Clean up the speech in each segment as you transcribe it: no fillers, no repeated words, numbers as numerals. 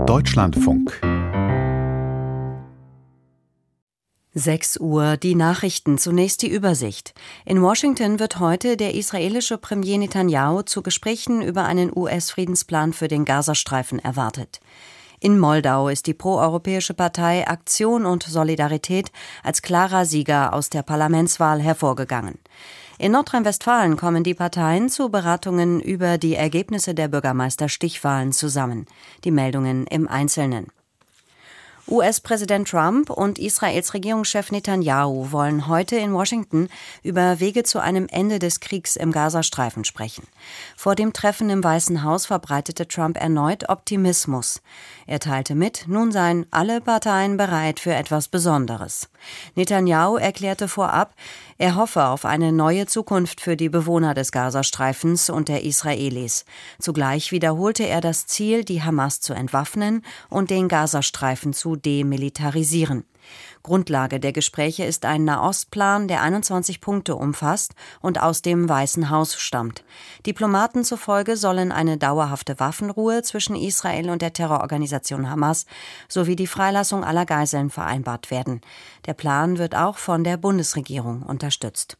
Deutschlandfunk 6 Uhr, die Nachrichten, zunächst die Übersicht. In Washington wird heute der israelische Premier Netanyahu zu Gesprächen über einen US-Friedensplan für den Gazastreifen erwartet. In Moldau ist die proeuropäische Partei Aktion und Solidarität als klarer Sieger aus der Parlamentswahl hervorgegangen. In Nordrhein-Westfalen kommen die Parteien zu Beratungen über die Ergebnisse der Bürgermeisterstichwahlen zusammen. Die Meldungen im Einzelnen. US-Präsident Trump und Israels Regierungschef Netanyahu wollen heute in Washington über Wege zu einem Ende des Kriegs im Gazastreifen sprechen. Vor dem Treffen im Weißen Haus verbreitete Trump erneut Optimismus. Er teilte mit, nun seien alle Parteien bereit für etwas Besonderes. Netanyahu erklärte vorab, er hoffe auf eine neue Zukunft für die Bewohner des Gazastreifens und der Israelis. Zugleich wiederholte er das Ziel, die Hamas zu entwaffnen und den Gazastreifen zu demilitarisieren. Grundlage der Gespräche ist ein Nahostplan, der 21 Punkte umfasst und aus dem Weißen Haus stammt. Diplomaten zufolge sollen eine dauerhafte Waffenruhe zwischen Israel und der Terrororganisation Hamas sowie die Freilassung aller Geiseln vereinbart werden. Der Plan wird auch von der Bundesregierung unterstützt.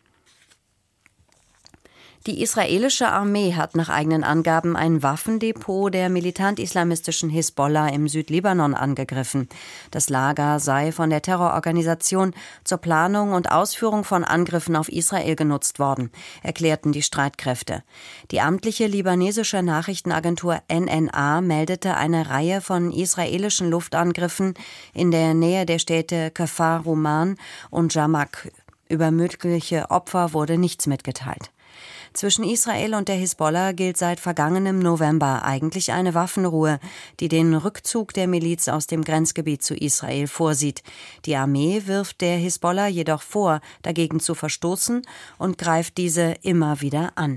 Die israelische Armee hat nach eigenen Angaben ein Waffendepot der militant-islamistischen Hisbollah im Südlibanon angegriffen. Das Lager sei von der Terrororganisation zur Planung und Ausführung von Angriffen auf Israel genutzt worden, erklärten die Streitkräfte. Die amtliche libanesische Nachrichtenagentur NNA meldete eine Reihe von israelischen Luftangriffen in der Nähe der Städte Kfar Ruman und Jarmak. Über mögliche Opfer wurde nichts mitgeteilt. Zwischen Israel und der Hisbollah gilt seit vergangenem November eigentlich eine Waffenruhe, die den Rückzug der Miliz aus dem Grenzgebiet zu Israel vorsieht. Die Armee wirft der Hisbollah jedoch vor, dagegen zu verstoßen und greift diese immer wieder an.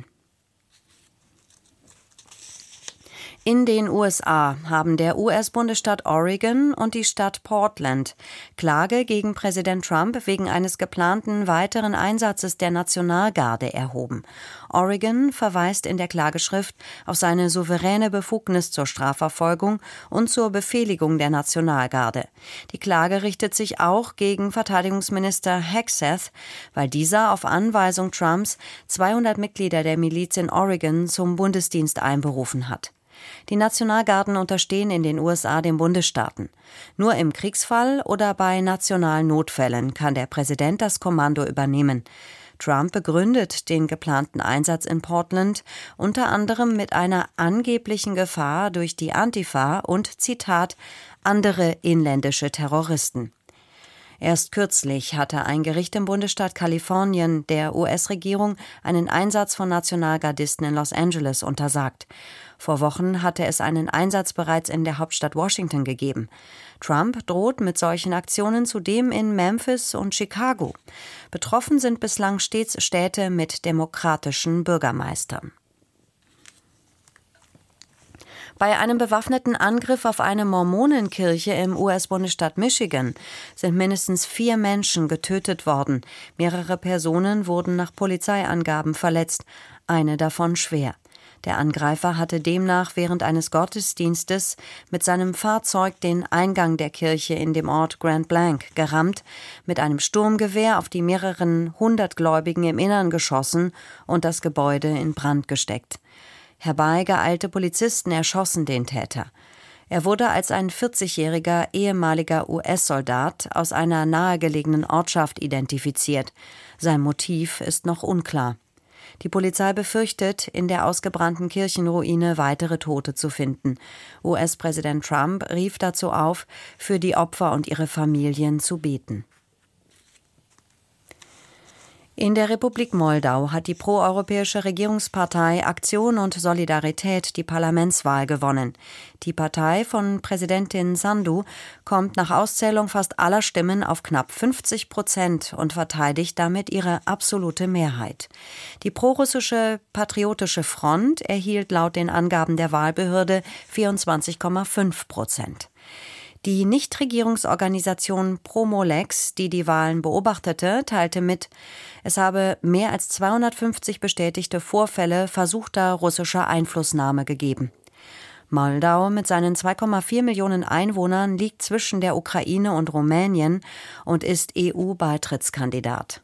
In den USA haben der US-Bundesstaat Oregon und die Stadt Portland Klage gegen Präsident Trump wegen eines geplanten weiteren Einsatzes der Nationalgarde erhoben. Oregon verweist in der Klageschrift auf seine souveräne Befugnis zur Strafverfolgung und zur Befehligung der Nationalgarde. Die Klage richtet sich auch gegen Verteidigungsminister Hegseth, weil dieser auf Anweisung Trumps 200 Mitglieder der Miliz in Oregon zum Bundesdienst einberufen hat. Die Nationalgarden unterstehen in den USA den Bundesstaaten. Nur im Kriegsfall oder bei nationalen Notfällen kann der Präsident das Kommando übernehmen. Trump begründet den geplanten Einsatz in Portland unter anderem mit einer angeblichen Gefahr durch die Antifa und, Zitat, andere inländische Terroristen. Erst kürzlich hatte ein Gericht im Bundesstaat Kalifornien der US-Regierung einen Einsatz von Nationalgardisten in Los Angeles untersagt. Vor Wochen hatte es einen Einsatz bereits in der Hauptstadt Washington gegeben. Trump droht mit solchen Aktionen zudem in Memphis und Chicago. Betroffen sind bislang stets Städte mit demokratischen Bürgermeistern. Bei einem bewaffneten Angriff auf eine Mormonenkirche im US-Bundesstaat Michigan sind mindestens 4 Menschen getötet worden. Mehrere Personen wurden nach Polizeiangaben verletzt, eine davon schwer. Der Angreifer hatte demnach während eines Gottesdienstes mit seinem Fahrzeug den Eingang der Kirche in dem Ort Grand Blanc gerammt, mit einem Sturmgewehr auf die mehreren 100 Gläubigen im Innern geschossen und das Gebäude in Brand gesteckt. Herbeigeeilte Polizisten erschossen den Täter. Er wurde als ein 40-jähriger ehemaliger US-Soldat aus einer nahegelegenen Ortschaft identifiziert. Sein Motiv ist noch unklar. Die Polizei befürchtet, in der ausgebrannten Kirchenruine weitere Tote zu finden. US-Präsident Trump rief dazu auf, für die Opfer und ihre Familien zu beten. In der Republik Moldau hat die proeuropäische Regierungspartei Aktion und Solidarität die Parlamentswahl gewonnen. Die Partei von Präsidentin Sandu kommt nach Auszählung fast aller Stimmen auf knapp 50% und verteidigt damit ihre absolute Mehrheit. Die prorussische Patriotische Front erhielt laut den Angaben der Wahlbehörde 24,5%. Die Nichtregierungsorganisation Promolex, die die Wahlen beobachtete, teilte mit, es habe mehr als 250 bestätigte Vorfälle versuchter russischer Einflussnahme gegeben. Moldau mit seinen 2,4 Millionen Einwohnern liegt zwischen der Ukraine und Rumänien und ist EU-Beitrittskandidat.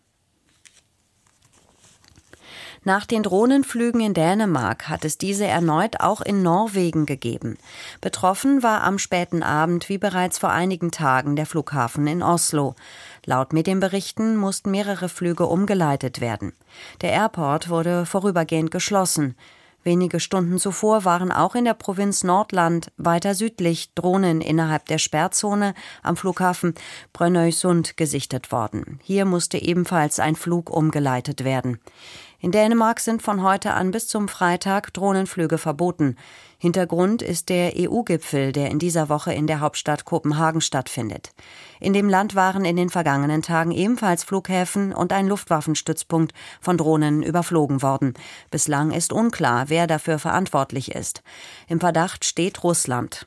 Nach den Drohnenflügen in Dänemark hat es diese erneut auch in Norwegen gegeben. Betroffen war am späten Abend wie bereits vor einigen Tagen der Flughafen in Oslo. Laut Medienberichten mussten mehrere Flüge umgeleitet werden. Der Airport wurde vorübergehend geschlossen. Wenige Stunden zuvor waren auch in der Provinz Nordland weiter südlich Drohnen innerhalb der Sperrzone am Flughafen Brønnøysund gesichtet worden. Hier musste ebenfalls ein Flug umgeleitet werden. In Dänemark sind von heute an bis zum Freitag Drohnenflüge verboten. Hintergrund ist der EU-Gipfel, der in dieser Woche in der Hauptstadt Kopenhagen stattfindet. In dem Land waren in den vergangenen Tagen ebenfalls Flughäfen und ein Luftwaffenstützpunkt von Drohnen überflogen worden. Bislang ist unklar, wer dafür verantwortlich ist. Im Verdacht steht Russland.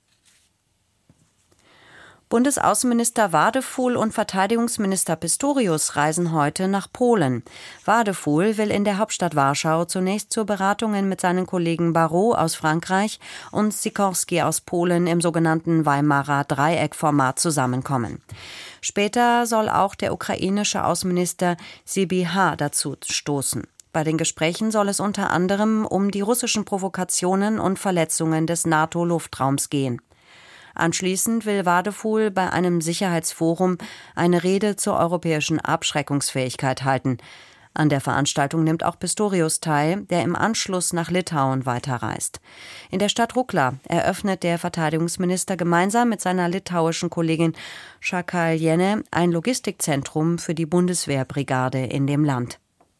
Bundesaußenminister Wadefuhl und Verteidigungsminister Pistorius reisen heute nach Polen. Wadefuhl will in der Hauptstadt Warschau zunächst zu Beratungen mit seinen Kollegen Barrot aus Frankreich und Sikorski aus Polen im sogenannten Weimarer Dreieckformat zusammenkommen. Später soll auch der ukrainische Außenminister Sybiha dazu stoßen. Bei den Gesprächen soll es unter anderem um die russischen Provokationen und Verletzungen des NATO-Luftraums gehen. Anschließend will Wadefuhl bei einem Sicherheitsforum eine Rede zur europäischen Abschreckungsfähigkeit halten. An der Veranstaltung nimmt auch Pistorius teil, der im Anschluss nach Litauen weiterreist. In der Stadt Rukla eröffnet der Verteidigungsminister gemeinsam mit seiner litauischen Kollegin Šakaliene ein Logistikzentrum für die Bundeswehrbrigade in dem Land.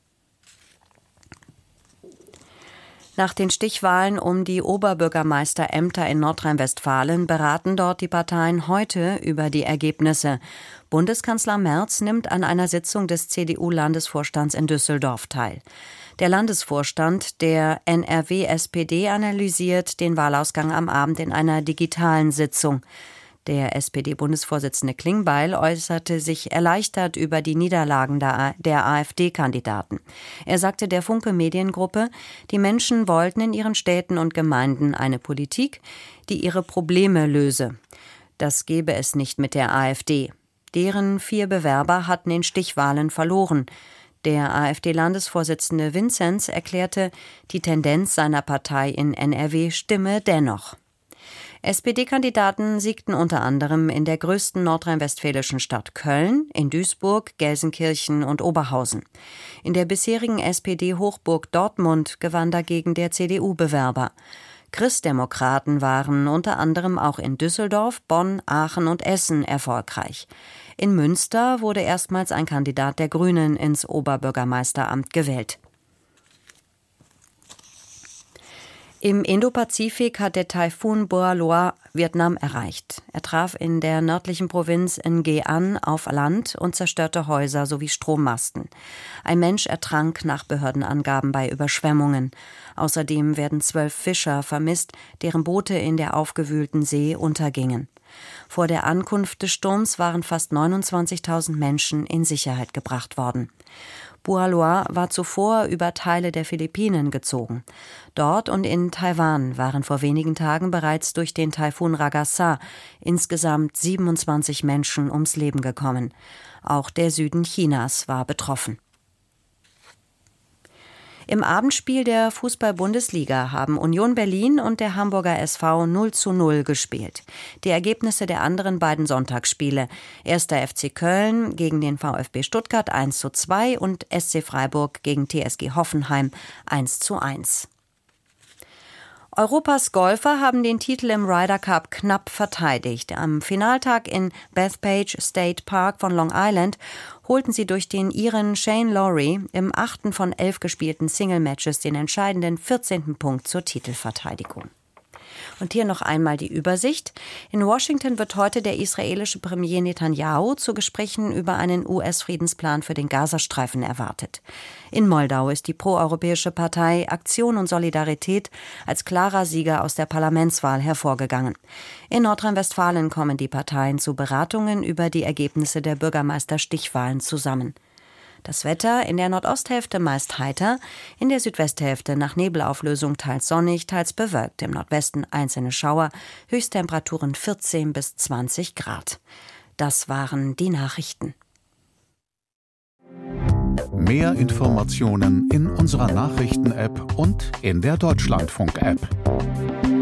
Nach den Stichwahlen um die Oberbürgermeisterämter in Nordrhein-Westfalen beraten dort die Parteien heute über die Ergebnisse. Bundeskanzler Merz nimmt an einer Sitzung des CDU-Landesvorstands in Düsseldorf teil. Der Landesvorstand der NRW-SPD analysiert den Wahlausgang am Abend in einer digitalen Sitzung. Der SPD-Bundesvorsitzende Klingbeil äußerte sich erleichtert über die Niederlagen der AfD-Kandidaten. Er sagte der Funke Mediengruppe, die Menschen wollten in ihren Städten und Gemeinden eine Politik, die ihre Probleme löse. Das gebe es nicht mit der AfD. Deren 4 Bewerber hatten in Stichwahlen verloren. Der AfD-Landesvorsitzende Vinzenz erklärte, die Tendenz seiner Partei in NRW stimme dennoch. SPD-Kandidaten siegten unter anderem in der größten nordrhein-westfälischen Stadt Köln, in Duisburg, Gelsenkirchen und Oberhausen. In der bisherigen SPD-Hochburg Dortmund gewann dagegen der CDU-Bewerber. Christdemokraten waren unter anderem auch in Düsseldorf, Bonn, Aachen und Essen erfolgreich. In Münster wurde erstmals ein Kandidat der Grünen ins Oberbürgermeisteramt gewählt. Im Indopazifik hat der Taifun Boa-Loa Vietnam erreicht. Er traf in der nördlichen Provinz Nghe An auf Land und zerstörte Häuser sowie Strommasten. Ein Mensch ertrank nach Behördenangaben bei Überschwemmungen. Außerdem werden 12 Fischer vermisst, deren Boote in der aufgewühlten See untergingen. Vor der Ankunft des Sturms waren fast 29.000 Menschen in Sicherheit gebracht worden. Boa-Loa war zuvor über Teile der Philippinen gezogen. Dort und in Taiwan waren vor wenigen Tagen bereits durch den Taifun Ragasa insgesamt 27 Menschen ums Leben gekommen. Auch der Süden Chinas war betroffen. Im Abendspiel der Fußball-Bundesliga haben Union Berlin und der Hamburger SV 0:0 gespielt. Die Ergebnisse der anderen beiden Sonntagsspiele: 1. FC Köln gegen den VfB Stuttgart 1:2 und SC Freiburg gegen TSG Hoffenheim 1:1. Europas Golfer haben den Titel im Ryder Cup knapp verteidigt. Am Finaltag in Bethpage State Park von Long Island holten sie durch den Iren Shane Lowry im 8. von 11 gespielten Single-Matches den entscheidenden 14. Punkt zur Titelverteidigung. Und hier noch einmal die Übersicht. In Washington wird heute der israelische Premier Netanyahu zu Gesprächen über einen US-Friedensplan für den Gazastreifen erwartet. In Moldau ist die proeuropäische Partei Aktion und Solidarität als klarer Sieger aus der Parlamentswahl hervorgegangen. In Nordrhein-Westfalen kommen die Parteien zu Beratungen über die Ergebnisse der Bürgermeisterstichwahlen zusammen. Das Wetter in der Nordosthälfte meist heiter, in der Südwesthälfte nach Nebelauflösung teils sonnig, teils bewölkt, im Nordwesten einzelne Schauer, Höchsttemperaturen 14 bis 20 Grad. Das waren die Nachrichten. Mehr Informationen in unserer Nachrichten-App und in der Deutschlandfunk-App.